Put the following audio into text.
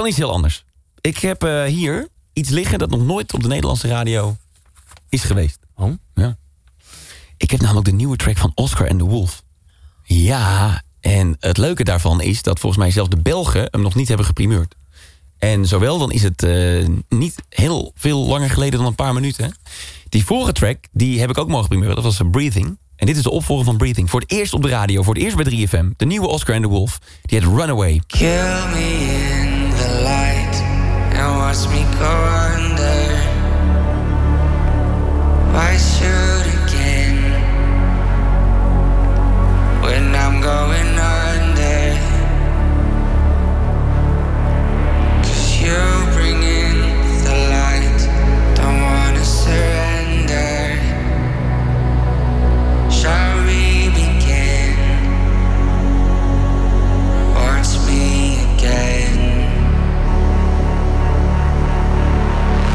Dan iets heel anders. Ik heb hier iets liggen dat nog nooit op de Nederlandse radio is geweest. Oh? Ja. Ik heb namelijk de nieuwe track van Oscar and the Wolf. Ja, en het leuke daarvan is dat volgens mij zelfs de Belgen hem nog niet hebben geprimeerd. En zowel dan is het niet heel veel langer geleden dan een paar minuten. Die vorige track, die heb ik ook mogen primeren. Dat was Breathing. En dit is de opvolger van Breathing. Voor het eerst op de radio, voor het eerst bij 3FM. De nieuwe Oscar and the Wolf. Die heet Runaway. Kill me in the light and watch me go under. Why shoot again when I'm going